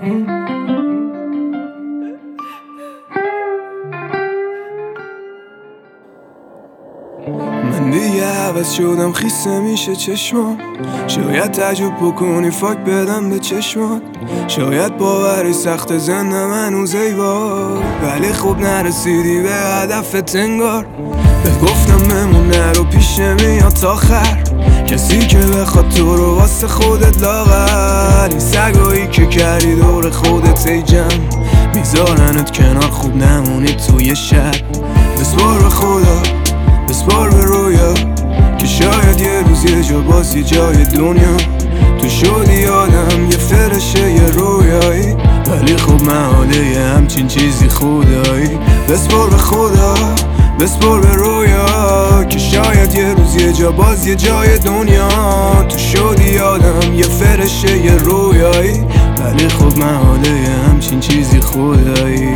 من دیگه عوض شدم، خیسه میشه چشمام. شاید تعجب بکنی فاک بدم به چشمات. شاید باوری سخت زنده منو زیبا، ولی خوب نرسیدی به هدفت انگار. بهت گفتم بمون نرو پیش میاد تا آخر، کسی که بخواد تو رو واسه خودت لاغر. این سگایی که کردی دور خودت ای جمع، میذارنت کنار خوب نمونی توی شب. بسپار به خدا، بسپار به رویا، که شاید یه روز یه جا باز یه جای دنیا تو شدی آدم، یه فرشه یه رویایی، ولی خب محاله یه همچین چیزی خدایی. بسپار به خدا، بسپار به رویا، که شاید یه روز یه جا باز یه جای دنیا تو شدی آدم، یه فرشه یه رویایی، ولی خب محاله یه همچین چیزی خدایی.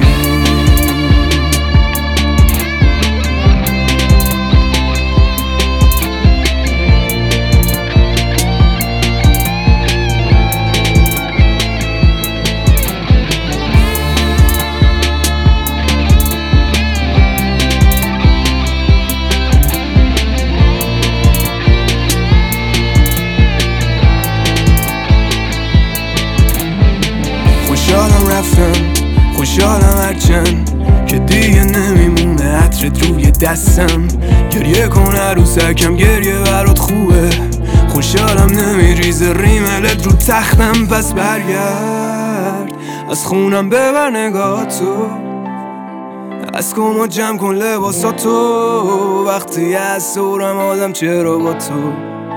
خوشحالم رفتم، خوشحالم هرچند که دیگه نمیمونه عطرت روی دستم. گریه کن عروسکم، گریه برات خوبه. خوشحالم نمیریزه ریملت رو تختم، پس برگرد از خونم ببر نگاهتو، از کمد جمع کن لباساتو. وقتی از دورم آدم چرا با تو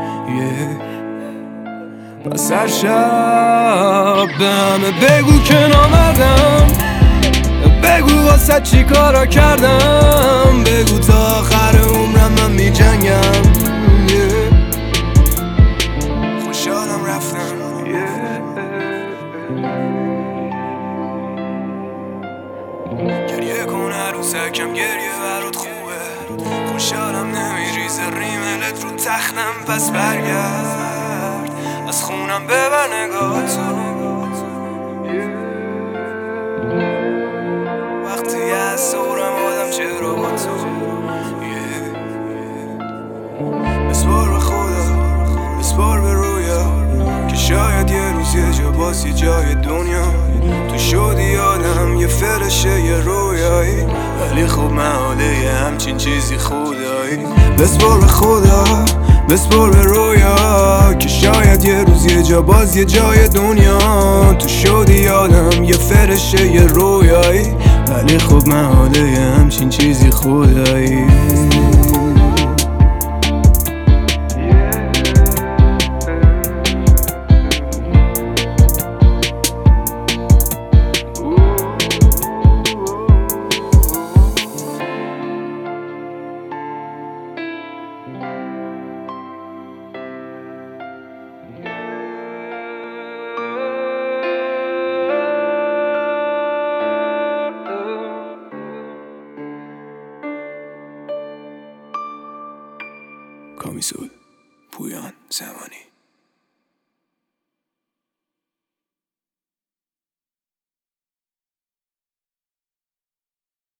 پس هر شب به همه بگو که نامردم، بگو واسه چی کارا کردم، بگو تا آخر عمرم من می جنگم. خوشحالم رفتم، گریه کن عروسکم، گریه برات خوبه. خوشحالم نمیریزه ریملت رو تختم، پس برگرد از خونم ببر نگاهتو. وقتی از دورم آدم چرا با تو بسپار به خدا، بسپار به رویا، که شاید یه روز یه جا باز یه جای دنیا تو شدی آدم، یه فرشه یه رویایی، ولی خب محاله یه همچین چیزی خدایی. بسپار به خدا، بسپار به رویا، که شاید یه روز یه جا باز یه جای دنیا تو شدی آدم، یه فرشه یه رویایی، ولی خب محاله یه همچین چیزی خدایی. کامیسول، پویان زمانی.